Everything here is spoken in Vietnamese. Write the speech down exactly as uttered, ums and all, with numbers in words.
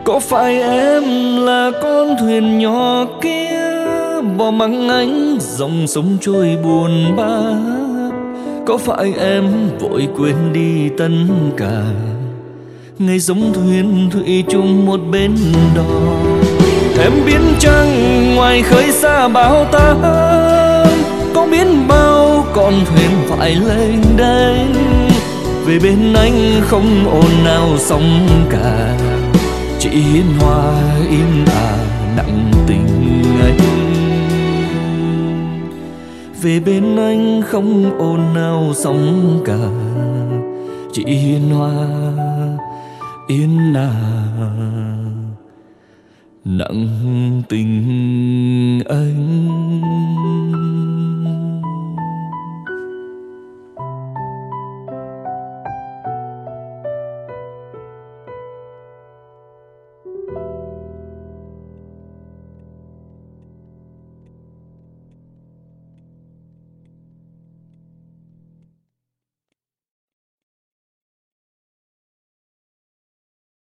Có phải em là con thuyền nhỏ kia bỏ mặc anh dòng sông trôi buồn bã? Có phải em vội quên đi tất cả ngày giống thuyền thủy chung một bên đò? Em biết chăng ngoài khơi xa bão táp có biết bao con thuyền phải lênh đênh về bên anh không ồn nào sóng cả, chỉ hiên hoa in ả nặng tình anh. Về bên anh không ồn nào sóng cả, chỉ hiên hoa in ả nặng tình anh.